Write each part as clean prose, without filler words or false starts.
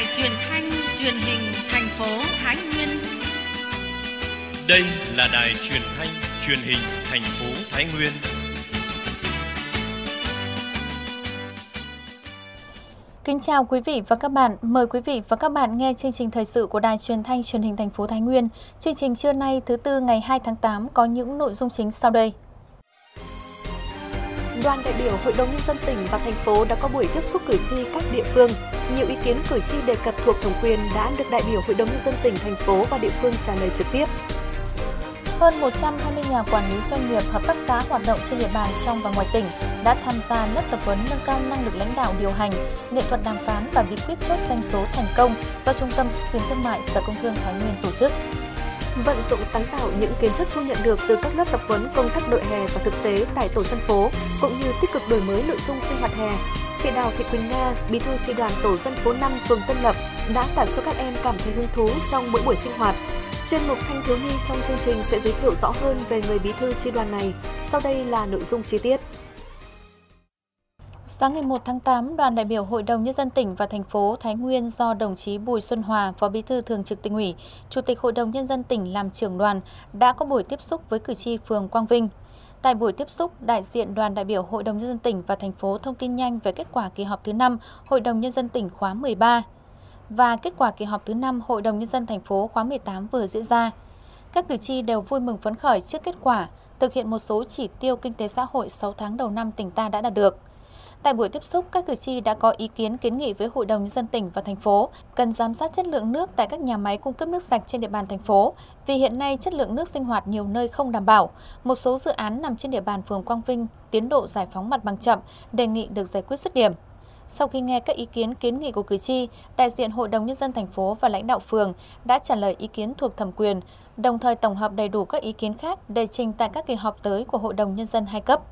Đài truyền thanh truyền hình thành phố Thái Nguyên. Đây là đài truyền thanh truyền hình thành phố Thái Nguyên. Kính chào quý vị và các bạn. Mời quý vị và các bạn nghe chương trình thời sự của Đài truyền thanh truyền hình thành phố Thái Nguyên. Chương trình trưa nay thứ Tư ngày 2 tháng 8 có những nội dung chính sau đây. Đoàn đại biểu Hội đồng Nhân dân tỉnh và thành phố đã có buổi tiếp xúc cử tri các địa phương. Nhiều ý kiến cử tri đề cập thuộc thẩm quyền đã được đại biểu Hội đồng Nhân dân tỉnh, thành phố và địa phương trả lời trực tiếp. Hơn 120 nhà quản lý doanh nghiệp, hợp tác xã hoạt động trên địa bàn trong và ngoài tỉnh đã tham gia lớp tập huấn nâng cao năng lực lãnh đạo điều hành, nghệ thuật đàm phán và bí quyết chốt doanh số thành công do Trung tâm Xúc tiến Thương mại Sở Công Thương Thái Nguyên tổ chức. Vận dụng sáng tạo những kiến thức thu nhận được từ các lớp tập huấn công tác đội hè và thực tế tại tổ dân phố, cũng như tích cực đổi mới nội dung sinh hoạt hè, chị Đào Thị Quỳnh Nga, bí thư chi đoàn tổ dân phố 5 phường Tân Lập đã tạo cho các em cảm thấy hứng thú trong mỗi buổi sinh hoạt. Chuyên mục Thanh thiếu nhi trong chương trình sẽ giới thiệu rõ hơn về người bí thư chi đoàn này. Sau đây là nội dung chi tiết. Sáng ngày 1 tháng 8, đoàn đại biểu Hội đồng Nhân dân tỉnh và thành phố Thái Nguyên do đồng chí Bùi Xuân Hòa, Phó Bí thư Thường trực Tỉnh ủy, Chủ tịch Hội đồng Nhân dân tỉnh làm trưởng đoàn đã có buổi tiếp xúc với cử tri phường Quang Vinh. Tại buổi tiếp xúc, đại diện đoàn đại biểu Hội đồng Nhân dân tỉnh và thành phố thông tin nhanh về kết quả kỳ họp thứ 5 Hội đồng Nhân dân tỉnh khóa 13 và kết quả kỳ họp thứ 5 Hội đồng Nhân dân thành phố khóa 18 vừa diễn ra. Các cử tri đều vui mừng phấn khởi trước kết quả, thực hiện một số chỉ tiêu kinh tế xã hội 6 tháng đầu năm tỉnh ta đã đạt được. Tại buổi tiếp xúc, các cử tri đã có ý kiến kiến nghị với Hội đồng Nhân dân tỉnh và thành phố cần giám sát chất lượng nước tại các nhà máy cung cấp nước sạch trên địa bàn thành phố, vì hiện nay chất lượng nước sinh hoạt nhiều nơi không đảm bảo. Một số dự án nằm trên địa bàn phường Quang Vinh, tiến độ giải phóng mặt bằng chậm, đề nghị được giải quyết dứt điểm. Sau khi nghe các ý kiến kiến nghị của cử tri, đại diện Hội đồng Nhân dân thành phố và lãnh đạo phường đã trả lời ý kiến thuộc thẩm quyền, đồng thời tổng hợp đầy đủ các ý kiến khác để trình tại các kỳ họp tới của Hội đồng Nhân dân hai cấp.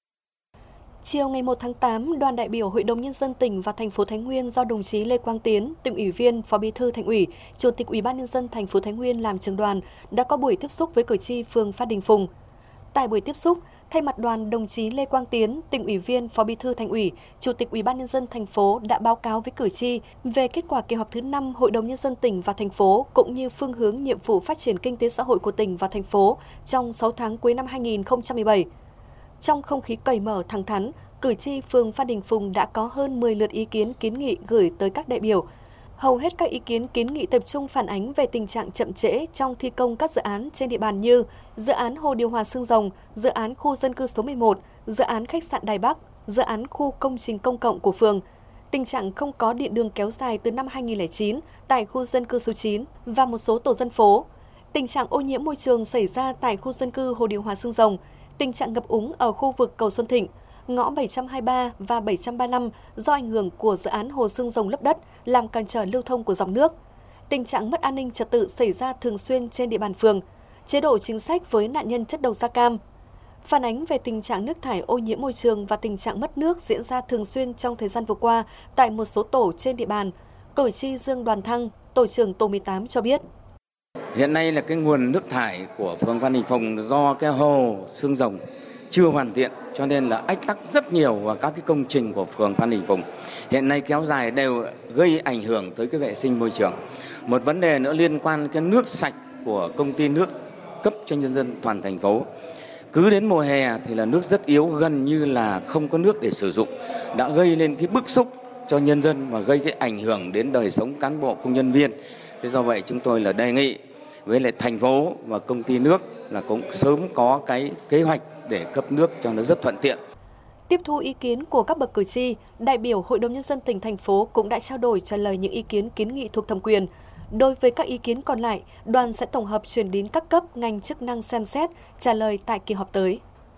Chiều ngày 1 tháng 8, đoàn đại biểu Hội đồng Nhân dân tỉnh và thành phố Thái Nguyên do đồng chí Lê Quang Tiến, Tỉnh ủy viên, Phó Bí thư Thành ủy, Chủ tịch Ủy ban Nhân dân thành phố Thái Nguyên làm trưởng đoàn đã có buổi tiếp xúc với cử tri phường Phan Đình Phùng. Tại buổi tiếp xúc, thay mặt đoàn, đồng chí Lê Quang Tiến, Tỉnh ủy viên, Phó Bí thư Thành ủy, Chủ tịch Ủy ban Nhân dân thành phố đã báo cáo với cử tri về kết quả kỳ họp thứ 5 Hội đồng Nhân dân tỉnh và thành phố cũng như phương hướng nhiệm vụ phát triển kinh tế xã hội của tỉnh và thành phố trong 6 tháng cuối năm 2017. Trong không khí cởi mở thẳng thắn, cử tri phường Phan Đình Phùng đã có hơn 10 lượt ý kiến kiến nghị gửi tới các đại biểu. Hầu hết các ý kiến kiến nghị tập trung phản ánh về tình trạng chậm trễ trong thi công các dự án trên địa bàn như dự án hồ điều hòa Xương Rồng, dự án khu dân cư số 11, dự án khách sạn Đài Bắc, dự án khu công trình công cộng của phường. Tình trạng không có điện đường kéo dài từ năm 2009 tại khu dân cư số 9 và một số tổ dân phố. Tình trạng ô nhiễm môi trường xảy ra tại khu dân cư hồ điều hòa Xương Rồng. Tình trạng ngập úng ở khu vực cầu Xuân Thịnh, ngõ 723 và 735 do ảnh hưởng của dự án hồ Xương Rồng lấp đất làm cản trở lưu thông của dòng nước. Tình trạng mất an ninh trật tự xảy ra thường xuyên trên địa bàn phường. Chế độ chính sách với nạn nhân chất độc da cam. Phản ánh về tình trạng nước thải ô nhiễm môi trường và tình trạng mất nước diễn ra thường xuyên trong thời gian vừa qua tại một số tổ trên địa bàn. Cử tri Dương Đoàn Thăng, tổ trưởng tổ 18 cho biết. Hiện nay là cái nguồn nước thải của phường Phan Đình Phùng do cái hồ Xương Rồng chưa hoàn thiện cho nên là ách tắc rất nhiều vào các cái công trình của phường Phan Đình Phùng. Hiện nay kéo dài đều gây ảnh hưởng tới cái vệ sinh môi trường. Một vấn đề nữa liên quan đến cái nước sạch của công ty nước cấp cho nhân dân toàn thành phố. Cứ đến mùa hè thì là nước rất yếu, gần như là không có nước để sử dụng, đã gây lên cái bức xúc cho nhân dân và gây cái ảnh hưởng đến đời sống cán bộ công nhân viên. Thế do vậy chúng tôi là đề nghị với lại thành phố và công ty nước là cũng sớm có cái kế hoạch để cấp nước cho nó rất thuận tiện. Tiếp thu ý kiến của các bậc cử tri, đại biểu Hội đồng Nhân dân tỉnh, thành phố cũng đã trao đổi trả lời những ý kiến kiến nghị thuộc thẩm quyền. Đối với các ý kiến còn lại, đoàn sẽ tổng hợp chuyển đến các cấp ngành chức năng xem xét, trả lời tại kỳ họp tới.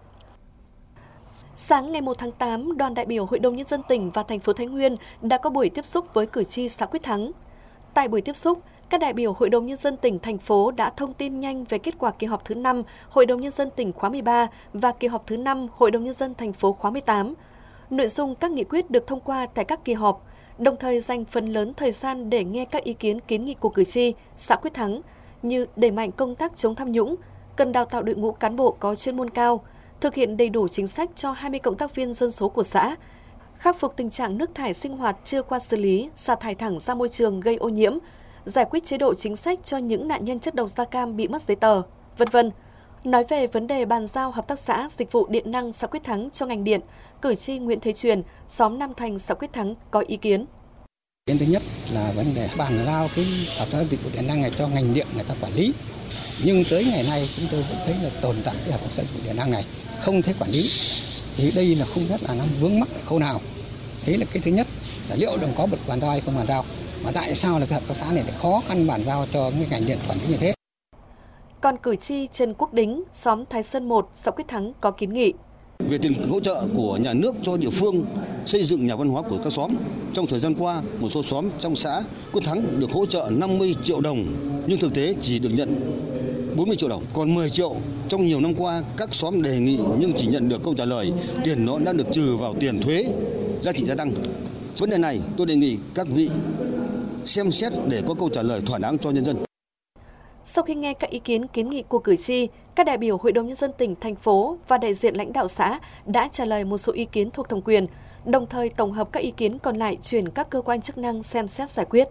Sáng ngày 1 tháng 8, đoàn đại biểu Hội đồng Nhân dân tỉnh và thành phố Thái Nguyên đã có buổi tiếp xúc với cử tri xã Quyết Thắng. Tại buổi tiếp xúc, các đại biểu Hội đồng Nhân dân tỉnh, thành phố đã thông tin nhanh về kết quả kỳ họp thứ 5 Hội đồng Nhân dân tỉnh khóa 13 và kỳ họp thứ 5 Hội đồng Nhân dân thành phố khóa 18. Nội dung các nghị quyết được thông qua tại các kỳ họp, đồng thời dành phần lớn thời gian để nghe các ý kiến kiến nghị của cử tri xã Quyết Thắng như đẩy mạnh công tác chống tham nhũng, cần đào tạo đội ngũ cán bộ có chuyên môn cao, thực hiện đầy đủ chính sách cho 20 cộng tác viên dân số của xã, khắc phục tình trạng nước thải sinh hoạt chưa qua xử lý, xả thải thẳng ra môi trường gây ô nhiễm, giải quyết chế độ chính sách cho những nạn nhân chất độc da cam bị mất giấy tờ, v.v. Nói về vấn đề bàn giao hợp tác xã dịch vụ điện năng xã Quyết Thắng cho ngành điện, cử tri Nguyễn Thế Truyền, xóm Nam Thành, xã Quyết Thắng có ý kiến. Thứ nhất là vấn đề bàn giao cái hợp tác dịch vụ điện năng này cho ngành điện người ta quản lý. Nhưng tới ngày nay chúng tôi vẫn thấy là tồn tại cái hợp tác xã dịch vụ điện năng này không thấy quản lý. Thì đây là không biết là nó vướng mắc ở khâu nào. Thế là cái thứ nhất là liệu đồng có bật bàn giao hay không bàn giao. Mà tại sao là cái hợp tác xã này lại khó khăn bàn giao cho cái ngành điện quản lý như thế? Còn cử tri Trần Quốc Đính, xóm Thái Sơn 1, xã Quyết Thắng có kiến nghị. Về tiền hỗ trợ của nhà nước cho địa phương xây dựng nhà văn hóa của các xóm, trong thời gian qua, một số xóm trong xã Quyết Thắng được hỗ trợ 50 triệu đồng, nhưng thực tế chỉ được nhận 40 triệu đồng. Còn 10 triệu trong nhiều năm qua, các xóm đề nghị nhưng chỉ nhận được câu trả lời tiền nó đã được trừ vào tiền thuế, giá trị gia tăng. Vấn đề này tôi đề nghị các vị xem xét để có câu trả lời thỏa đáng cho nhân dân. Sau khi nghe các ý kiến kiến nghị của cử tri, các đại biểu Hội đồng Nhân dân tỉnh, thành phố và đại diện lãnh đạo xã đã trả lời một số ý kiến thuộc thẩm quyền, đồng thời tổng hợp các ý kiến còn lại chuyển các cơ quan chức năng xem xét giải quyết.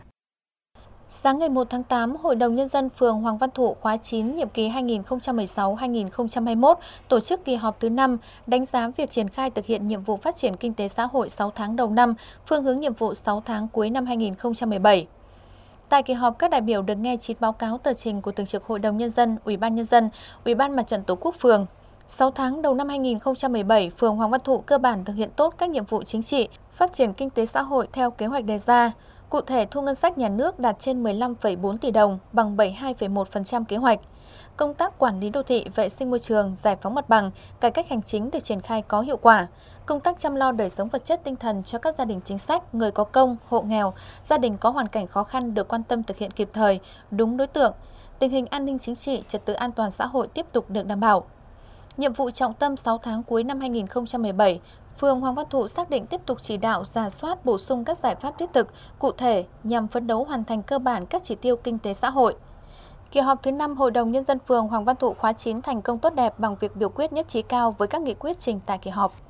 Sáng ngày 1 tháng 8, Hội đồng Nhân dân phường Hoàng Văn Thụ khóa 9 nhiệm kỳ 2016-2021 tổ chức kỳ họp thứ 5 đánh giá việc triển khai thực hiện nhiệm vụ phát triển kinh tế xã hội 6 tháng đầu năm, phương hướng nhiệm vụ 6 tháng cuối năm 2017. Tại kỳ họp, các đại biểu được nghe 9 báo cáo tờ trình của Thường trực Hội đồng Nhân dân, Ủy ban Nhân dân, Ủy ban Mặt trận Tổ quốc phường. 6 tháng đầu năm 2017, phường Hoàng Văn Thụ cơ bản thực hiện tốt các nhiệm vụ chính trị, phát triển kinh tế xã hội theo kế hoạch đề ra. Cụ thể, thu ngân sách nhà nước đạt trên 15,4 tỷ đồng, bằng 72,1% kế hoạch. Công tác quản lý đô thị, vệ sinh môi trường, giải phóng mặt bằng, cải cách hành chính được triển khai có hiệu quả. Công tác chăm lo đời sống vật chất tinh thần cho các gia đình chính sách, người có công, hộ nghèo, gia đình có hoàn cảnh khó khăn được quan tâm thực hiện kịp thời, đúng đối tượng. Tình hình an ninh chính trị, trật tự an toàn xã hội tiếp tục được đảm bảo. Nhiệm vụ trọng tâm 6 tháng cuối năm 2017, phường Hoàng Văn Thụ xác định tiếp tục chỉ đạo rà soát bổ sung các giải pháp thiết thực, cụ thể nhằm phấn đấu hoàn thành cơ bản các chỉ tiêu kinh tế xã hội. Kỳ họp thứ 5 Hội đồng Nhân dân phường Hoàng Văn Thụ khóa 9 thành công tốt đẹp bằng việc biểu quyết nhất trí cao với các nghị quyết trình tại kỳ họp.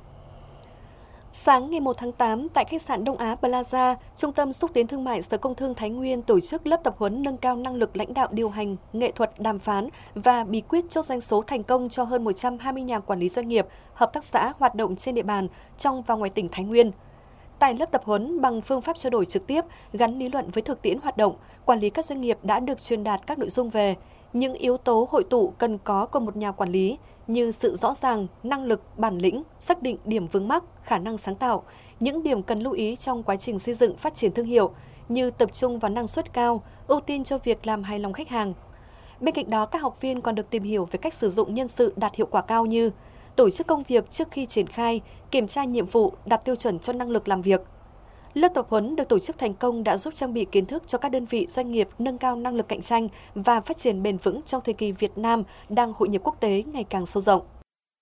Sáng ngày 1 tháng 8, tại khách sạn Đông Á Plaza, Trung tâm Xúc tiến Thương mại Sở Công Thương Thái Nguyên tổ chức lớp tập huấn nâng cao năng lực lãnh đạo điều hành, nghệ thuật đàm phán và bí quyết chốt doanh số thành công cho hơn 120 nhà quản lý doanh nghiệp, hợp tác xã hoạt động trên địa bàn trong và ngoài tỉnh Thái Nguyên. Tại lớp tập huấn bằng phương pháp trao đổi trực tiếp, gắn lý luận với thực tiễn hoạt động, quản lý các doanh nghiệp đã được truyền đạt các nội dung về những yếu tố hội tụ cần có của một nhà quản lý như sự rõ ràng, năng lực, bản lĩnh, xác định điểm vướng mắc, khả năng sáng tạo, những điểm cần lưu ý trong quá trình xây dựng phát triển thương hiệu như tập trung vào năng suất cao, ưu tiên cho việc làm hài lòng khách hàng. Bên cạnh đó, các học viên còn được tìm hiểu về cách sử dụng nhân sự đạt hiệu quả cao như tổ chức công việc trước khi triển khai, kiểm tra nhiệm vụ, đặt tiêu chuẩn cho năng lực làm việc. Lớp tập huấn được tổ chức thành công đã giúp trang bị kiến thức cho các đơn vị doanh nghiệp nâng cao năng lực cạnh tranh và phát triển bền vững trong thời kỳ Việt Nam đang hội nhập quốc tế ngày càng sâu rộng.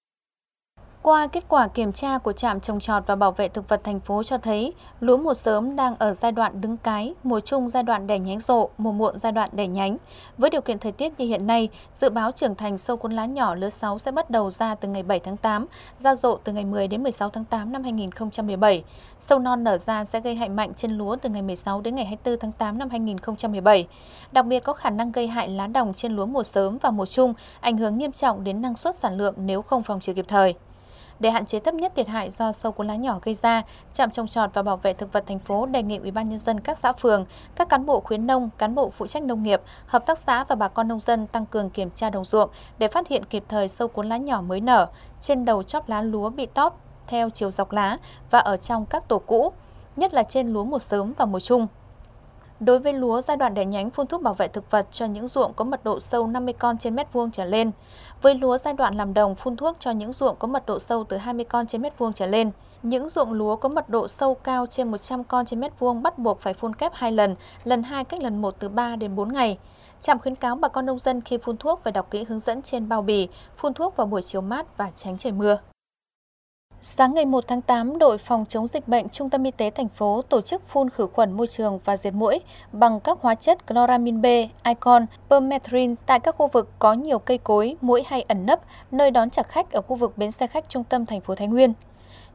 Qua kết quả kiểm tra của trạm trồng trọt và bảo vệ thực vật thành phố cho thấy, lúa mùa sớm đang ở giai đoạn đứng cái, mùa trung giai đoạn đẻ nhánh rộ, mùa muộn giai đoạn đẻ nhánh. Với điều kiện thời tiết như hiện nay, dự báo trưởng thành sâu cuốn lá nhỏ lứa 6 sẽ bắt đầu ra từ ngày 7 tháng 8, ra rộ từ ngày 10 đến 16 tháng 8 năm 2017. Sâu non nở ra sẽ gây hại mạnh trên lúa từ ngày 16 đến ngày 24 tháng 8 năm 2017. Đặc biệt có khả năng gây hại lá đồng trên lúa mùa sớm và mùa trung, ảnh hưởng nghiêm trọng đến năng suất sản lượng nếu không phòng trừ kịp thời. Để hạn chế thấp nhất thiệt hại do sâu cuốn lá nhỏ gây ra, trạm trồng trọt và bảo vệ thực vật thành phố đề nghị Ủy ban Nhân dân các xã phường, các cán bộ khuyến nông, cán bộ phụ trách nông nghiệp, hợp tác xã và bà con nông dân tăng cường kiểm tra đồng ruộng để phát hiện kịp thời sâu cuốn lá nhỏ mới nở trên đầu chóp lá lúa bị tóp theo chiều dọc lá và ở trong các tổ cũ, nhất là trên lúa mùa sớm và mùa trung. Đối với lúa giai đoạn đẻ nhánh, phun thuốc bảo vệ thực vật cho những ruộng có mật độ sâu 50 con trên mét vuông trở lên. Với lúa giai đoạn làm đồng, phun thuốc cho những ruộng có mật độ sâu từ 20 con trên mét vuông trở lên. Những ruộng lúa có mật độ sâu cao trên 100 con trên mét vuông bắt buộc phải phun kép 2 lần, lần 2 cách lần 1 từ 3 đến 4 ngày. Trạm khuyến cáo bà con nông dân khi phun thuốc phải đọc kỹ hướng dẫn trên bao bì, phun thuốc vào buổi chiều mát và tránh trời mưa. Sáng ngày 1 tháng 8, đội phòng chống dịch bệnh Trung tâm Y tế thành phố tổ chức phun khử khuẩn môi trường và diệt muỗi bằng các hóa chất chloramin B, icon, permethrin tại các khu vực có nhiều cây cối, muỗi hay ẩn nấp, nơi đón trả khách ở khu vực bến xe khách trung tâm thành phố Thái Nguyên.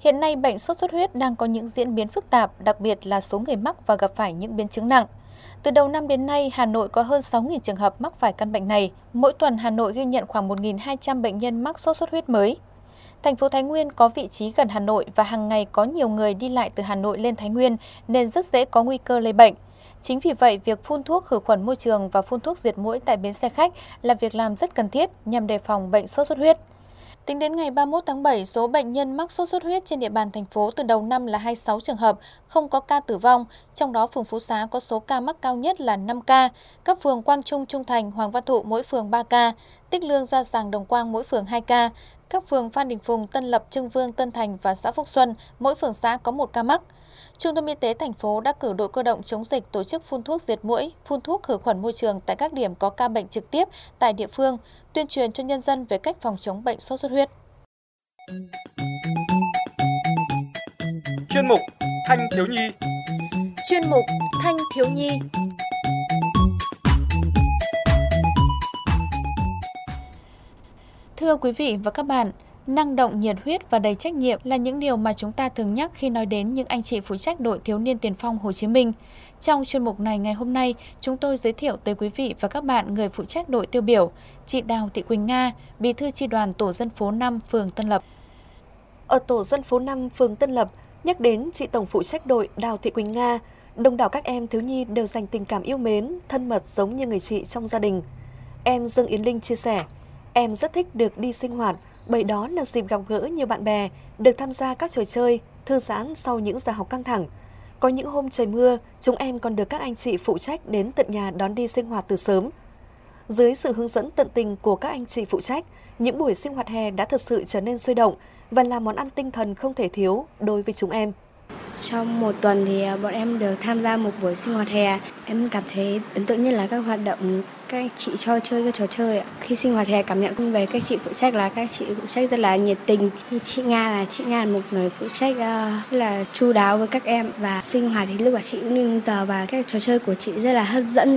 Hiện nay, bệnh sốt xuất huyết đang có những diễn biến phức tạp, đặc biệt là số người mắc và gặp phải những biến chứng nặng. Từ đầu năm đến nay, Hà Nội có hơn 6.000 trường hợp mắc phải căn bệnh này. Mỗi tuần, Hà Nội ghi nhận khoảng 1.200 bệnh nhân mắc sốt xuất huyết mới. Thành phố Thái Nguyên có vị trí gần Hà Nội và hàng ngày có nhiều người đi lại từ Hà Nội lên Thái Nguyên nên rất dễ có nguy cơ lây bệnh. Chính vì vậy, việc phun thuốc khử khuẩn môi trường và phun thuốc diệt muỗi tại bến xe khách là việc làm rất cần thiết nhằm đề phòng bệnh sốt xuất huyết. Tính đến ngày 31 tháng 7, số bệnh nhân mắc sốt xuất huyết trên địa bàn thành phố từ đầu năm là 26 trường hợp, không có ca tử vong, trong đó phường Phú Xá có số ca mắc cao nhất là 5 ca, các phường Quang Trung, Trung Thành, Hoàng Văn Thụ mỗi phường 3 ca, Tích Lương, Gia Giàng, Đồng Quang mỗi phường 2 ca, các phường Phan Đình Phùng, Tân Lập, Trưng Vương, Tân Thành và xã Phúc Xuân mỗi phường xã có 1 ca mắc. Trung tâm Y tế thành phố đã cử đội cơ động chống dịch tổ chức phun thuốc diệt muỗi, phun thuốc khử khuẩn môi trường tại các điểm có ca bệnh trực tiếp tại địa phương, tuyên truyền cho nhân dân về cách phòng chống bệnh sốt xuất huyết. Chuyên mục Thanh thiếu nhi. Chuyên mục Thanh thiếu nhi. Thưa quý vị và các bạn, năng động, nhiệt huyết và đầy trách nhiệm là những điều mà chúng ta thường nhắc khi nói đến những anh chị phụ trách đội thiếu niên tiền phong Hồ Chí Minh. Trong chuyên mục này ngày hôm nay, chúng tôi giới thiệu tới quý vị và các bạn người phụ trách đội tiêu biểu, chị Đào Thị Quỳnh Nga, Bí thư chi đoàn tổ dân phố 5, phường Tân Lập. Ở tổ dân phố 5, phường Tân Lập, nhắc đến chị tổng phụ trách đội Đào Thị Quỳnh Nga, đông đảo các em thiếu nhi đều dành tình cảm yêu mến, thân mật giống như người chị trong gia đình. Em Dương Yến Linh chia sẻ, em rất thích được đi sinh hoạt, bởi đó là dịp gặp gỡ nhiều bạn bè, được tham gia các trò chơi, thư giãn sau những giờ học căng thẳng. Có những hôm trời mưa, chúng em còn được các anh chị phụ trách đến tận nhà đón đi sinh hoạt từ sớm. Dưới sự hướng dẫn tận tình của các anh chị phụ trách, những buổi sinh hoạt hè đã thật sự trở nên sôi động và là món ăn tinh thần không thể thiếu đối với chúng em. Trong một tuần thì bọn em được tham gia một buổi sinh hoạt hè. Em cảm thấy ấn tượng nhất là các hoạt động các anh chị cho chơi các trò chơi. Khi sinh hoạt hè cảm nhận về các chị phụ trách là các chị phụ trách rất là nhiệt tình. Chị Nga là một người phụ trách rất là chu đáo với các em, và sinh hoạt thì lúc mà chị cũng như giờ và các trò chơi của chị rất là hấp dẫn.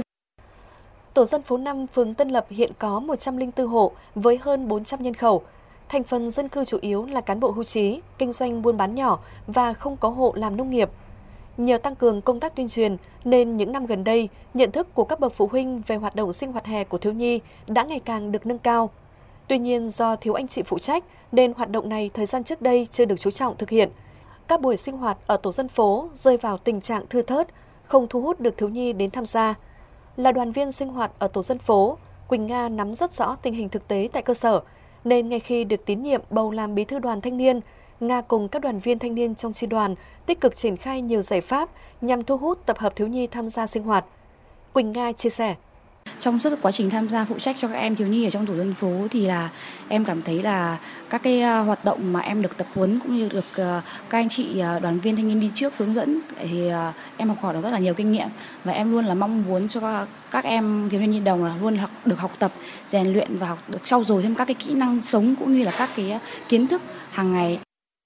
Tổ dân phố 5, phường Tân Lập hiện có 104 hộ với hơn 400 nhân khẩu. Thành phần dân cư chủ yếu là cán bộ hưu trí, kinh doanh buôn bán nhỏ và không có hộ làm nông nghiệp. Nhờ tăng cường công tác tuyên truyền nên những năm gần đây, nhận thức của các bậc phụ huynh về hoạt động sinh hoạt hè của thiếu nhi đã ngày càng được nâng cao. Tuy nhiên do thiếu anh chị phụ trách nên hoạt động này thời gian trước đây chưa được chú trọng thực hiện. Các buổi sinh hoạt ở tổ dân phố rơi vào tình trạng thưa thớt, không thu hút được thiếu nhi đến tham gia. Là đoàn viên sinh hoạt ở tổ dân phố, Quỳnh Nga nắm rất rõ tình hình thực tế tại cơ sở, nên ngay khi được tín nhiệm bầu làm bí thư đoàn thanh niên, Nga cùng các đoàn viên thanh niên trong chi đoàn tích cực triển khai nhiều giải pháp nhằm thu hút tập hợp thiếu nhi tham gia sinh hoạt. Quỳnh Nga chia sẻ. Trong suốt quá trình tham gia phụ trách cho các em thiếu nhi ở trong tổ dân phố thì là em cảm thấy là các cái hoạt động mà em được tập huấn cũng như được các anh chị đoàn viên thanh niên đi trước hướng dẫn thì em học hỏi được rất là nhiều kinh nghiệm, và em luôn là mong muốn cho các em thiếu niên nhi đồng là luôn được học tập, rèn luyện và được trau dồi thêm các cái kỹ năng sống cũng như là các cái kiến thức hàng ngày.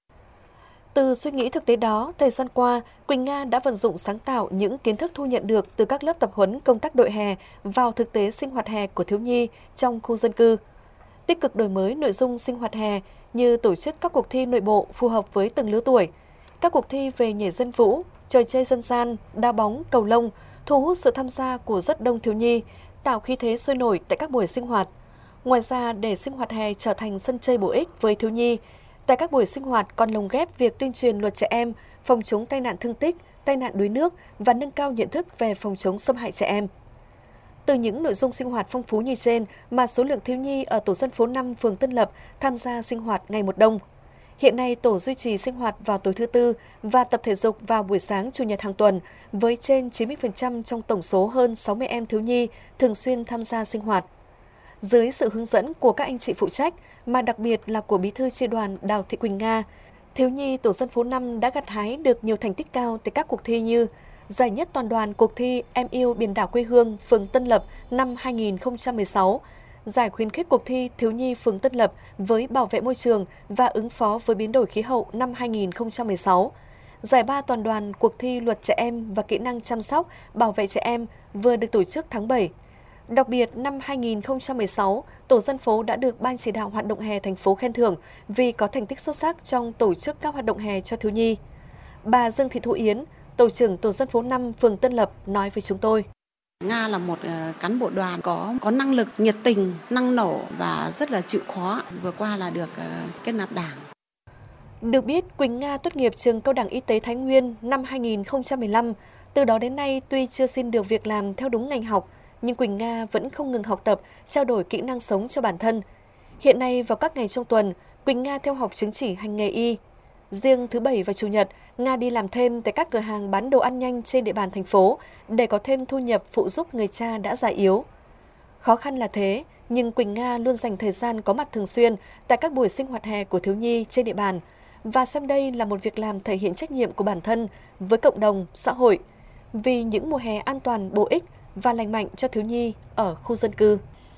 Từ suy nghĩ thực tế đó, thời gian qua, Quỳnh Nga đã vận dụng sáng tạo những kiến thức thu nhận được từ các lớp tập huấn công tác đội hè vào thực tế sinh hoạt hè của thiếu nhi trong khu dân cư. Tích cực đổi mới nội dung sinh hoạt hè như tổ chức các cuộc thi nội bộ phù hợp với từng lứa tuổi, các cuộc thi về nhảy dân vũ, trò chơi dân gian, đá bóng, cầu lông, thu hút sự tham gia của rất đông thiếu nhi, tạo khí thế sôi nổi tại các buổi sinh hoạt. Ngoài ra, để sinh hoạt hè trở thành sân chơi bổ ích với thiếu nhi, tại các buổi sinh hoạt còn lồng ghép việc tuyên truyền luật trẻ em, phòng chống tai nạn thương tích, tai nạn đuối nước và nâng cao nhận thức về phòng chống xâm hại trẻ em. Từ những nội dung sinh hoạt phong phú như trên mà số lượng thiếu nhi ở tổ dân phố 5, phường Tân Lập tham gia sinh hoạt ngày một đông. Hiện nay, tổ duy trì sinh hoạt vào tối thứ Tư và tập thể dục vào buổi sáng Chủ nhật hàng tuần với trên 90% trong tổng số hơn 60 em thiếu nhi thường xuyên tham gia sinh hoạt. Dưới sự hướng dẫn của các anh chị phụ trách, mà đặc biệt là của Bí thư chi đoàn Đào Thị Quỳnh Nga, thiếu nhi tổ dân phố 5 đã gặt hái được nhiều thành tích cao tại các cuộc thi như giải nhất toàn đoàn cuộc thi Em yêu biển đảo quê hương phường Tân Lập năm 2016, giải khuyến khích cuộc thi thiếu nhi phường Tân Lập với bảo vệ môi trường và ứng phó với biến đổi khí hậu năm 2016, giải ba toàn đoàn cuộc thi luật trẻ em và kỹ năng chăm sóc, bảo vệ trẻ em vừa được tổ chức tháng 7. Đặc biệt, năm 2016, Tổ dân phố đã được Ban chỉ đạo hoạt động hè thành phố khen thưởng vì có thành tích xuất sắc trong tổ chức các hoạt động hè cho thiếu nhi. Bà Dương Thị Thu Yến, Tổ trưởng Tổ dân phố 5 phường Tân Lập nói với chúng tôi. Nga là một cán bộ đoàn có năng lực, nhiệt tình, năng nổ và rất là chịu khó. Vừa qua là được kết nạp đảng. Được biết, Quỳnh Nga tốt nghiệp trường Cao đẳng Y tế Thái Nguyên năm 2015. Từ đó đến nay, tuy chưa xin được việc làm theo đúng ngành học, nhưng Quỳnh Nga vẫn không ngừng học tập, trao đổi kỹ năng sống cho bản thân. Hiện nay, vào các ngày trong tuần, Quỳnh Nga theo học chứng chỉ hành nghề y. Riêng thứ Bảy và Chủ nhật, Nga đi làm thêm tại các cửa hàng bán đồ ăn nhanh trên địa bàn thành phố để có thêm thu nhập phụ giúp người cha đã già yếu. Khó khăn là thế, nhưng Quỳnh Nga luôn dành thời gian có mặt thường xuyên tại các buổi sinh hoạt hè của thiếu nhi trên địa bàn và xem đây là một việc làm thể hiện trách nhiệm của bản thân với cộng đồng, xã hội vì những mùa hè an toàn, bổ ích và lành mạnh cho thiếu nhi ở khu dân cư.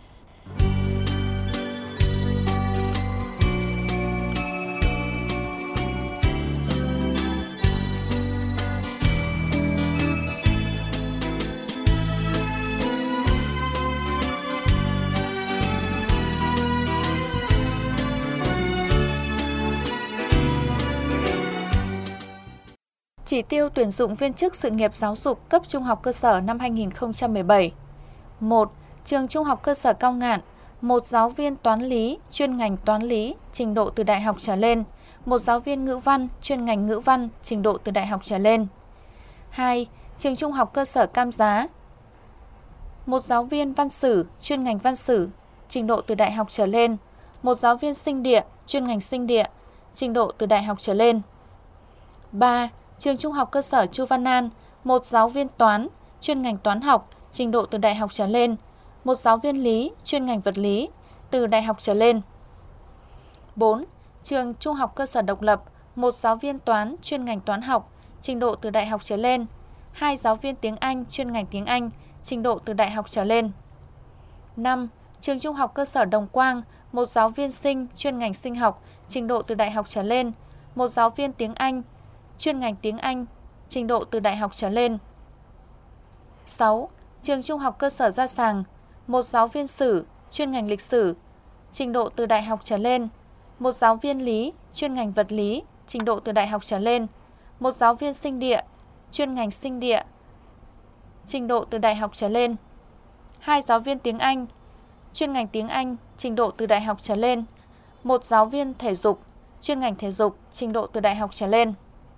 Chỉ tiêu tuyển dụng viên chức sự nghiệp giáo dục cấp trung học cơ sở năm 2017. 1. Trường Trung học cơ sở Cao Ngạn, 1 giáo viên toán lý, chuyên ngành toán lý, trình độ từ đại học trở lên, 1 giáo viên ngữ văn, chuyên ngành ngữ văn, trình độ từ đại học trở lên. 2. Trường Trung học cơ sở Cam Giá, 1 giáo viên văn sử, chuyên ngành văn sử, trình độ từ đại học trở lên, 1 giáo viên sinh địa, chuyên ngành sinh địa, trình độ từ đại học trở lên. 3. Trường Trung học cơ sở Chu Văn An, 1 giáo viên toán, chuyên ngành toán học, trình độ từ đại học trở lên, 1 giáo viên lý, chuyên ngành vật lý, từ đại học trở lên. 4. Trường Trung học cơ sở Độc Lập, 1 giáo viên toán, chuyên ngành toán học, trình độ từ đại học trở lên, 2 giáo viên tiếng Anh, chuyên ngành tiếng Anh, trình độ từ đại học trở lên. 5. Trường Trung học cơ sở Đồng Quang, 1 giáo viên sinh, chuyên ngành sinh học, trình độ từ đại học trở lên, 1 giáo viên tiếng Anh, chuyên ngành tiếng Anh, trình độ từ đại học trở lên. 6. Trường Trung học cơ sở Gia Sàng, 1 giáo viên sử, chuyên ngành lịch sử, trình độ từ đại học trở lên, 1 giáo viên lý, chuyên ngành vật lý, trình độ từ đại học trở lên, 1 giáo viên sinh địa, chuyên ngành sinh địa, trình độ từ đại học trở lên, 2 giáo viên tiếng Anh, chuyên ngành tiếng Anh, trình độ từ đại học trở lên, 1 giáo viên thể dục, chuyên ngành thể dục, trình độ từ đại học trở lên.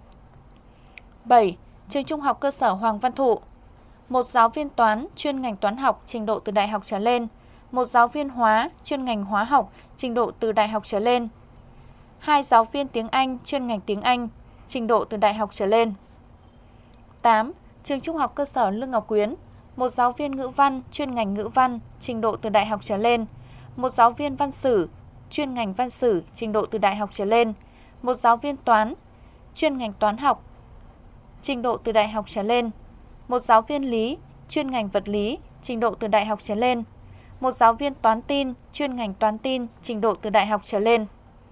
7. Trường Trung học cơ sở Hoàng Văn Thụ, 1 giáo viên toán, chuyên ngành toán học, trình độ từ đại học trở lên, 1 giáo viên hóa, chuyên ngành hóa học, trình độ từ đại học trở lên, 2 giáo viên tiếng Anh, chuyên ngành tiếng Anh, trình độ từ đại học trở lên. 8. Trường Trung học cơ sở Lương Ngọc Quyến, 1 giáo viên ngữ văn, chuyên ngành ngữ văn, trình độ từ đại học trở lên, 1 giáo viên văn sử, chuyên ngành văn sử, trình độ từ đại học trở lên, 1 giáo viên toán, chuyên ngành toán học, trình độ từ đại học trở lên, 1 giáo viên lý, chuyên ngành vật lý, trình độ từ đại học trở lên, 1 giáo viên toán tin, chuyên ngành toán tin, trình độ từ đại học trở lên.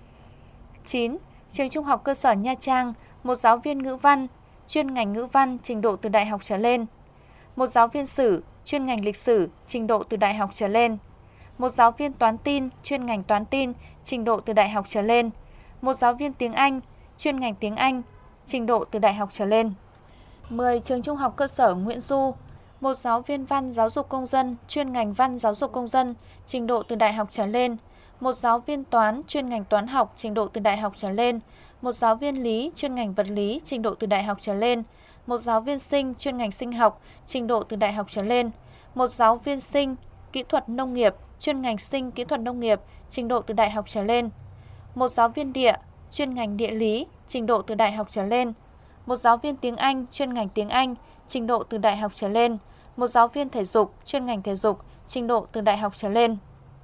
9. Trường Trung học cơ sở Nha Trang, 1 giáo viên ngữ văn, chuyên ngành ngữ văn, trình độ từ đại học trở lên, 1 giáo viên sử, chuyên ngành lịch sử, trình độ từ đại học trở lên, 1 giáo viên toán tin, chuyên ngành toán tin, trình độ từ đại học trở lên, 1 giáo viên tiếng Anh, chuyên ngành tiếng Anh, trình độ từ đại học trở lên. 10. Trường Trung học cơ sở Nguyễn Du, 1 giáo viên văn giáo dục công dân, chuyên ngành văn giáo dục công dân, trình độ từ đại học trở lên, 1 giáo viên toán, chuyên ngành toán học, trình độ từ đại học trở lên, 1 giáo viên lý, chuyên ngành vật lý, trình độ từ đại học trở lên, 1 giáo viên sinh, chuyên ngành sinh học, trình độ từ đại học trở lên, 1 giáo viên sinh, kỹ thuật nông nghiệp, chuyên ngành sinh kỹ thuật nông nghiệp, trình độ từ đại học trở lên, 1 giáo viên địa, chuyên ngành địa lý, trình độ từ đại học trở lên, 1 giáo viên tiếng Anh, chuyên ngành tiếng Anh, trình độ từ đại học trở lên, 1 giáo viên thể dục, chuyên ngành thể dục, trình độ từ đại học trở lên.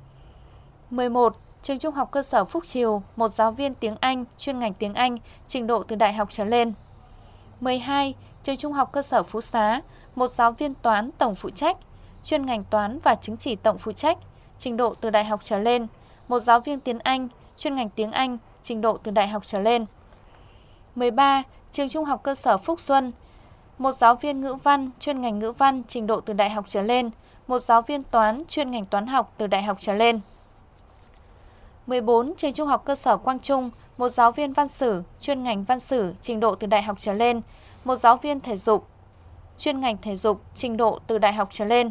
11. Trường Trung học cơ sở Phúc Triều, 1 giáo viên tiếng Anh, chuyên ngành tiếng Anh, trình độ từ đại học trở lên. 12. Trường Trung học cơ sở Phú Xá, 1 giáo viên toán tổng phụ trách, chuyên ngành toán và chứng chỉ tổng phụ trách, trình độ từ đại học trở lên, 1 giáo viên tiếng Anh, chuyên ngành tiếng Anh, trình độ từ đại học trở lên. 13. Trường Trung học cơ sở Phúc Xuân, 1 giáo viên ngữ văn, chuyên ngành ngữ văn, trình độ từ đại học trở lên, một giáo viên toán chuyên ngành toán học từ đại học trở lên. 14. Trường Trung học cơ sở Quang Trung, một giáo viên văn sử chuyên ngành văn sử trình độ từ đại học trở lên, một giáo viên thể dục chuyên ngành thể dục trình độ từ đại học trở lên.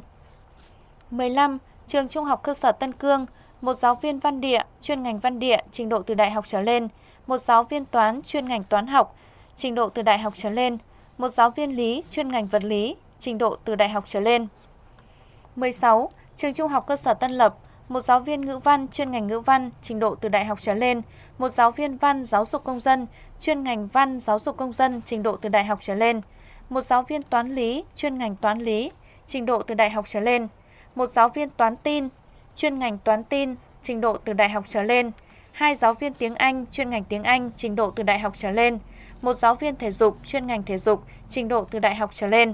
15. Trường Trung học cơ sở Tân Cương, một giáo viên văn địa chuyên ngành văn địa trình độ từ đại học trở lên, một giáo viên toán chuyên ngành toán học trình độ từ đại học trở lên, một giáo viên lý chuyên ngành vật lý trình độ từ đại học trở lên. 16. Trường Trung học cơ sở Tân Lập, một giáo viên ngữ văn chuyên ngành ngữ văn trình độ từ đại học trở lên, một giáo viên văn giáo dục công dân chuyên ngành văn giáo dục công dân trình độ từ đại học trở lên, một giáo viên toán lý chuyên ngành toán lý trình độ từ đại học trở lên, một giáo viên toán tin chuyên ngành toán tin trình độ từ đại học trở lên, 2 giáo viên tiếng Anh chuyên ngành tiếng Anh trình độ từ đại học trở lên, một giáo viên thể dục chuyên ngành thể dục trình độ từ đại học trở lên.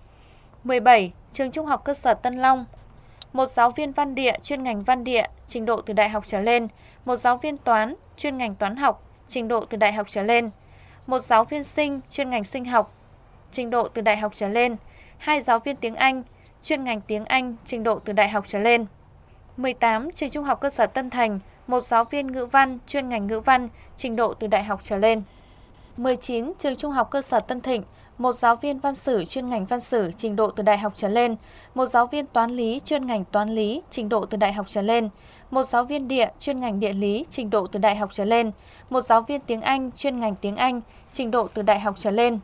17. Trường Trung học cơ sở Tân Long, một giáo viên văn địa chuyên ngành văn địa trình độ từ đại học trở lên, một giáo viên toán chuyên ngành toán học trình độ từ đại học trở lên, một giáo viên sinh chuyên ngành sinh học trình độ từ đại học trở lên, 2 giáo viên tiếng Anh chuyên ngành tiếng Anh trình độ từ đại học trở lên. 18. Trường Trung học cơ sở Tân Thành, một giáo viên ngữ văn chuyên ngành ngữ văn trình độ từ đại học trở lên. 19. Trường Trung học cơ sở Tân Thịnh, một giáo viên văn sử chuyên ngành văn sử trình độ từ đại học trở lên, một giáo viên toán lý chuyên ngành toán lý trình độ từ đại học trở lên, một giáo viên địa chuyên ngành địa lý trình độ từ đại học trở lên, một giáo viên tiếng Anh chuyên ngành tiếng Anh trình độ từ đại học trở lên.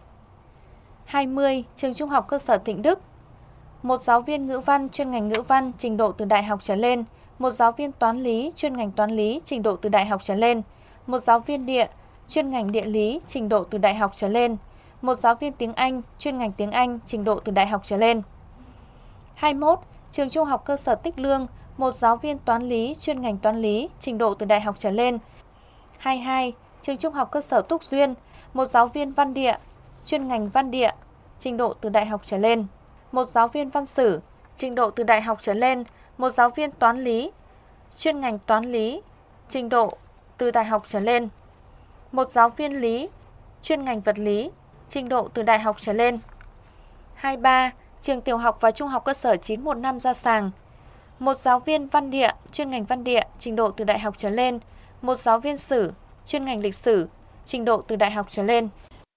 20. Trường Trung học cơ sở Thịnh Đức, một giáo viên ngữ văn chuyên ngành ngữ văn trình độ từ đại học trở lên, một giáo viên toán lý chuyên ngành toán lý trình độ từ đại học trở lên, một giáo viên địa chuyên ngành địa lý trình độ từ đại học trở lên, một giáo viên tiếng Anh chuyên ngành tiếng Anh trình độ từ đại học trở lên. 21. Trường Trung học cơ sở Tích Lương, một giáo viên toán lý chuyên ngành toán lý trình độ từ đại học trở lên. 22. Trường Trung học cơ sở Túc Duyên, một giáo viên văn địa chuyên ngành văn địa trình độ từ đại học trở lên, một giáo viên văn sử trình độ từ đại học trở lên, một giáo viên toán lý chuyên ngành toán lý trình độ từ đại học trở lên, một giáo viên lý chuyên ngành vật lý trình độ từ đại học trở lên. 23. Trường Tiểu học và Trung học cơ sở 915 Gia Sàng, một giáo viên văn địa chuyên ngành văn địa trình độ từ đại học trở lên, một giáo viên sử chuyên ngành lịch sử trình độ từ đại học trở lên.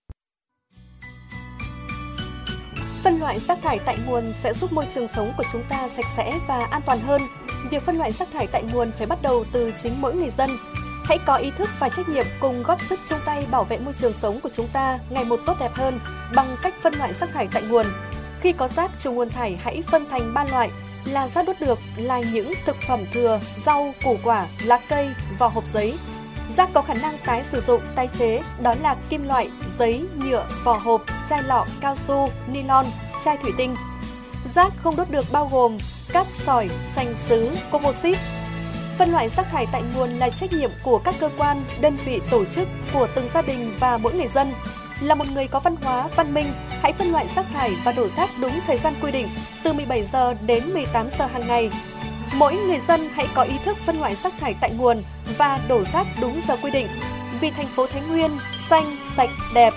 Phân loại rác thải tại nguồn sẽ giúp môi trường sống của chúng ta sạch sẽ và an toàn hơn. Việc phân loại rác thải tại nguồn phải bắt đầu từ chính mỗi người dân. Hãy có ý thức và trách nhiệm cùng góp sức chung tay bảo vệ môi trường sống của chúng ta ngày một tốt đẹp hơn bằng cách phân loại rác thải tại nguồn. Khi có rác trùng nguồn thải hãy phân thành 3 loại là rác đốt được là những thực phẩm thừa, rau, củ quả, lá cây, vỏ hộp giấy. Rác có khả năng tái sử dụng, tái chế đó là kim loại, giấy, nhựa, vỏ hộp, chai lọ, cao su, nylon, chai thủy tinh. Rác không đốt được bao gồm cát sỏi, sành sứ, composite. Phân loại rác thải tại nguồn là trách nhiệm của các cơ quan, đơn vị, tổ chức, của từng gia đình và mỗi người dân. Là một người có văn hóa, văn minh, hãy phân loại rác thải và đổ rác đúng thời gian quy định, từ 17 giờ đến 18 giờ hàng ngày. Mỗi người dân hãy có ý thức phân loại rác thải tại nguồn và đổ rác đúng giờ quy định. Vì thành phố Thái Nguyên xanh, sạch, đẹp.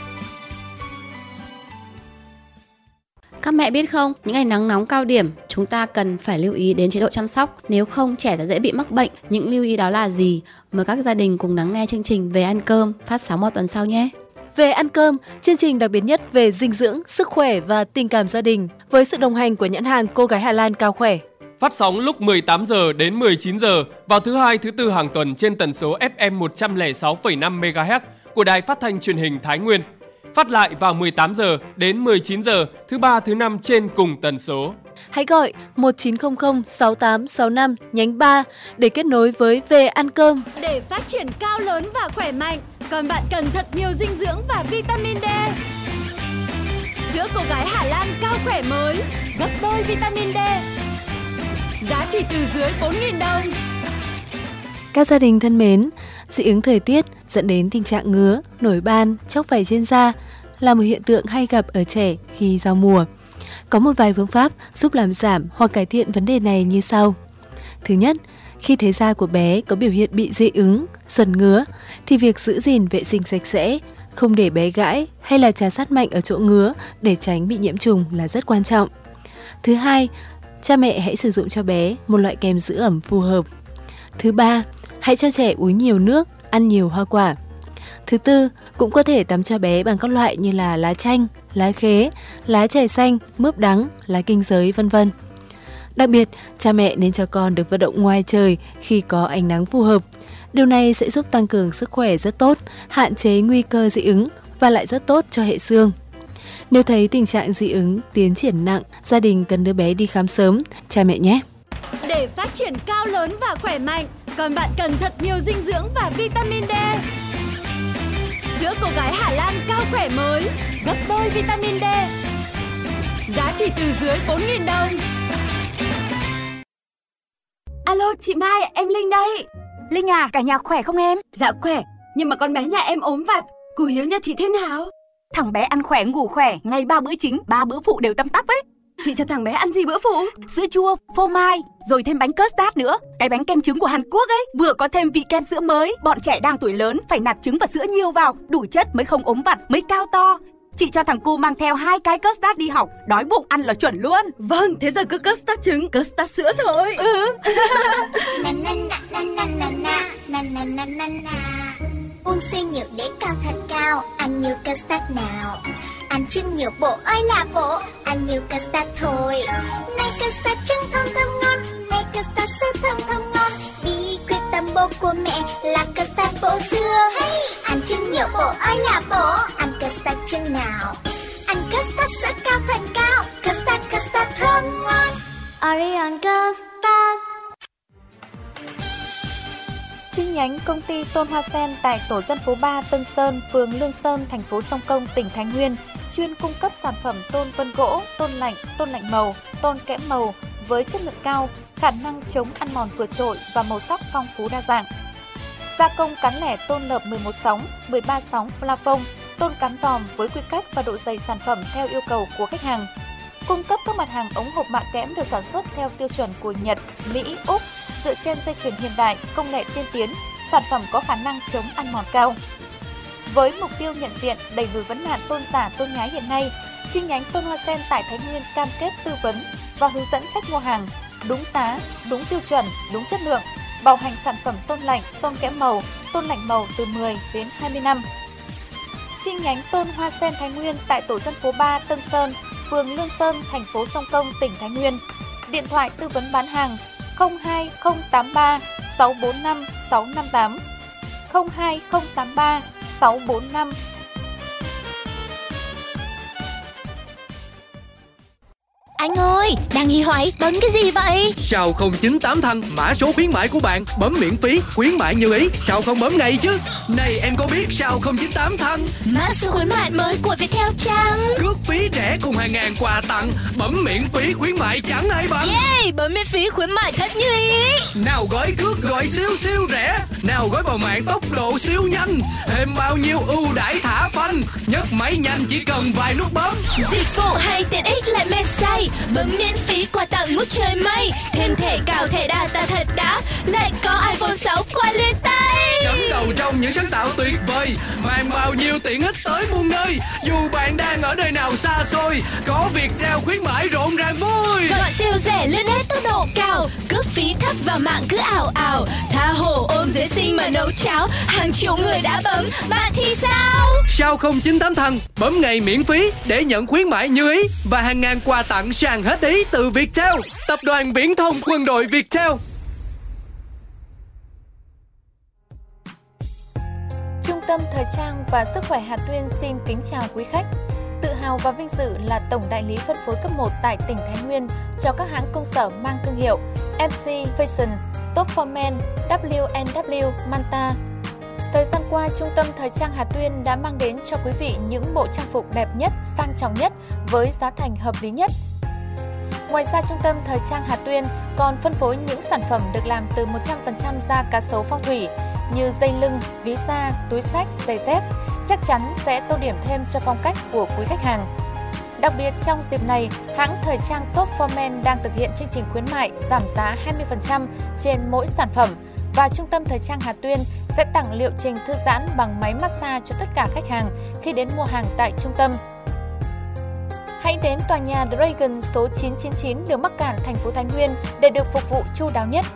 Các mẹ biết không, những ngày nắng nóng cao điểm, chúng ta cần phải lưu ý đến chế độ chăm sóc, nếu không trẻ sẽ dễ bị mắc bệnh. Những lưu ý đó là gì? Mời các gia đình cùng lắng nghe chương trình Về ăn cơm phát sóng vào tuần sau nhé. Về ăn cơm, chương trình đặc biệt nhất về dinh dưỡng, sức khỏe và tình cảm gia đình với sự đồng hành của nhãn hàng Cô gái Hà Lan Cao Khỏe. Phát sóng lúc 18 giờ đến 19 giờ vào thứ Hai, thứ Tư hàng tuần trên tần số FM 106,5 MHz của Đài Phát thanh Truyền hình Thái Nguyên. Phát lại vào 18 giờ đến 19 giờ thứ Ba, thứ Năm trên cùng tần số. Hãy gọi 1900 6865 nhánh 3 để kết nối với Về ăn cơm. Để phát triển cao lớn và khỏe mạnh, còn bạn cần thật nhiều dinh dưỡng và vitamin D. Sữa Cô gái Hà Lan Cao Khỏe mới, gấp đôi vitamin D. Giá chỉ từ dưới 4.000 đồng. Các gia đình thân mến, dị ứng thời tiết dẫn đến tình trạng ngứa, nổi ban, chóc vảy trên da là một hiện tượng hay gặp ở trẻ khi giao mùa. Có một vài phương pháp giúp làm giảm hoặc cải thiện vấn đề này như sau. Thứ nhất, khi thấy da của bé có biểu hiện bị dị ứng, sần ngứa thì việc giữ gìn vệ sinh sạch sẽ, không để bé gãi hay là trà sát mạnh ở chỗ ngứa để tránh bị nhiễm trùng là rất quan trọng. Thứ hai, cha mẹ hãy sử dụng cho bé một loại kem giữ ẩm phù hợp. Thứ ba, hãy cho trẻ uống nhiều nước, ăn nhiều hoa quả. Thứ tư, cũng có thể tắm cho bé bằng các loại như là lá chanh, lá khế, lá chè xanh, mướp đắng, lá kinh giới, vân vân. Đặc biệt, cha mẹ nên cho con được vận động ngoài trời khi có ánh nắng phù hợp. Điều này sẽ giúp tăng cường sức khỏe rất tốt, hạn chế nguy cơ dị ứng và lại rất tốt cho hệ xương. Nếu thấy tình trạng dị ứng tiến triển nặng, gia đình cần đưa bé đi khám sớm, cha mẹ nhé. Để phát triển cao lớn và khỏe mạnh, con bạn cần thật nhiều dinh dưỡng và vitamin D. Sữa cô gái Hà Lan cao khỏe mới, gấp đôi vitamin D. Giá chỉ từ dưới 4.000 đồng. Alo, chị Mai, em Linh đây. Linh à, cả nhà khỏe không em? Dạ khỏe, nhưng mà con bé nhà em ốm vặt. Cô Hiếu nhà chị thế nào? Thằng bé ăn khỏe, ngủ khỏe, ngày 3 bữa chính, 3 bữa phụ đều tăm tắp ấy. Chị cho thằng bé ăn gì bữa phụ? Sữa chua, phô mai, rồi thêm bánh custard nữa. Cái bánh kem trứng của Hàn Quốc ấy, vừa có thêm vị kem sữa mới. Bọn trẻ đang tuổi lớn phải nạp trứng và sữa nhiều vào, đủ chất mới không ốm vặt, mới cao to. Chị cho thằng cu mang theo 2 cái custard đi học, đói bụng ăn là chuẩn luôn. Vâng, thế giờ cứ custard trứng, custard sữa thôi. Uống xinh nhiều để cao thật cao, ăn nhiều custard nào. Ăn chim nhiều bộ ơi là bộ, ăn nhiều custard thôi. Này custard trứng thơm thơm ngon, này custard sữa thơm thơm ngon. Bí quyết tâm bổ của mẹ là custard bổ xương. Hey! Ăn chim nhiều bộ ơi là bộ, ăn custard trứng nào. Ăn custard sữa cao thật cao, custard thơm ngon. Orion custard. Chi nhánh công ty Tôn Hoa Sen tại tổ dân phố 3 Tân Sơn, phường Lương Sơn, thành phố Sông Công, tỉnh Thái Nguyên chuyên cung cấp sản phẩm tôn vân gỗ, tôn lạnh màu, tôn kẽm màu với chất lượng cao, khả năng chống ăn mòn vượt trội và màu sắc phong phú đa dạng. Gia công cán lẻ tôn lợp 11 sóng, 13 sóng plafond, tôn cán vòm với quy cách và độ dày sản phẩm theo yêu cầu của khách hàng. Cung cấp các mặt hàng ống hộp mạ kẽm được sản xuất theo tiêu chuẩn của Nhật, Mỹ, Úc, dựa trên dây chuyền hiện đại, công nghệ tiên tiến, sản phẩm có khả năng chống ăn mòn cao. Với mục tiêu nhận diện, đẩy lùi vấn nạn tôn giả tôn nhái hiện nay, chi nhánh Tôn Hoa Sen tại Thái Nguyên cam kết tư vấn và hướng dẫn khách mua hàng đúng giá, đúng tiêu chuẩn, đúng chất lượng, bảo hành sản phẩm tôn lạnh, tôn kẽm màu, tôn lạnh màu từ 10 đến 20 năm. Chi nhánh Tôn Hoa Sen Thái Nguyên tại tổ dân phố 3 Tân Sơn, phường Lương Sơn, thành phố Sông Công, tỉnh Thái Nguyên. Điện thoại tư vấn bán hàng 02083 645 658 02083 645. Anh ơi, đang nghi hoài, bấm cái gì vậy? Sao không 98 Thăng, mã số khuyến mãi của bạn, bấm miễn phí, khuyến mại như ý, sao không bấm ngay chứ? Này em có biết sao không 98 Thăng? Mã số khuyến mại mới của Viettel chăng? Cước phí rẻ cùng hàng ngàn quà tặng, bấm miễn phí khuyến mại chẳng ai bằng. Yeah, bấm miễn phí khuyến mại thật như ý. Nào gói cước gọi siêu siêu rẻ, nào gói vào mạng tốc độ siêu nhanh, thêm bao nhiêu ưu đãi thả phanh, nhấc máy nhanh chỉ cần vài nút bấm. Dịch vụ hay tiện ích lại mê say, bấm miễn phí quà tặng ngút trời mây, thêm thẻ cào thẻ data thật đã, lại có iPhone 6 qua lên tay. Dẫn đầu trong những sáng tạo tuyệt vời, mang bao nhiêu tiện ích tới muôn nơi. Dù bạn đang ở nơi nào xa xôi, có Viettel khuyến mãi rộn ràng vui. Gọi siêu rẻ lên hết tốc độ cao, cước phí thấp và mạng cứ ảo ảo, tha hồ ôm dễ sinh mà nấu cháo, hàng triệu người đã bấm, bạn thì sao? Sao không 98 Thăng, bấm ngày miễn phí để nhận khuyến mãi như ý và hàng ngàn quà tặng sàn hết ý từ Viettel, tập đoàn viễn thông quân đội Viettel. Trung tâm Thời trang và Sức khỏe Hà Tuyên xin kính chào quý khách. Tự hào và vinh dự là tổng đại lý phân phối cấp 1 tại tỉnh Thái Nguyên cho các hãng công sở mang thương hiệu MC Fashion, Top for Men, W&W, Manta. Thời gian qua, Trung tâm Thời trang Hà Tuyên đã mang đến cho quý vị những bộ trang phục đẹp nhất, sang trọng nhất với giá thành hợp lý nhất. Ngoài ra, Trung tâm Thời trang Hà Tuyên còn phân phối những sản phẩm được làm từ 100% da cá sấu phong thủy như dây lưng, ví da, túi xách, giày dép, chắc chắn sẽ tô điểm thêm cho phong cách của quý khách hàng. Đặc biệt trong dịp này, hãng thời trang Top for Men đang thực hiện chương trình khuyến mại giảm giá 20% trên mỗi sản phẩm và Trung tâm Thời trang Hà Tuyên sẽ tặng liệu trình thư giãn bằng máy massage cho tất cả khách hàng khi đến mua hàng tại trung tâm. Hãy đến tòa nhà Dragon số 999 đường Bắc Cản, thành phố Thái Nguyên để được phục vụ chu đáo nhất.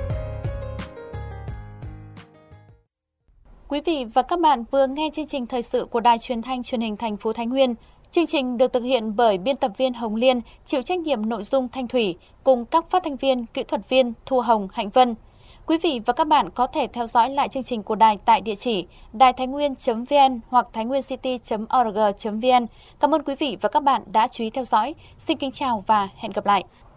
Quý vị và các bạn vừa nghe chương trình thời sự của Đài Truyền thanh Truyền hình thành phố Thái Nguyên. Chương trình được thực hiện bởi biên tập viên Hồng Liên, chịu trách nhiệm nội dung Thanh Thủy, cùng các phát thanh viên, kỹ thuật viên Thu Hồng, Hạnh Vân. Quý vị và các bạn có thể theo dõi lại chương trình của đài tại địa chỉ đàitháinguyen.vn hoặc thainguencity.org.vn. Cảm ơn quý vị và các bạn đã chú ý theo dõi. Xin kính chào và hẹn gặp lại.